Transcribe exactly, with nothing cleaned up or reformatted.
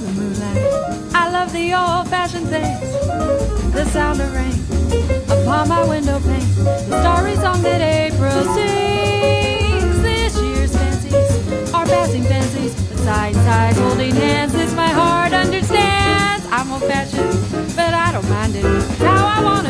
the moonlight. I love the old-fashioned things, the sound of rain upon my window pane, the starry song that April sings. This year's fancies are passing fancies, but side, side, holding hands, this my heart understands. I'm old-fashioned, but I don't mind it. It's how I want to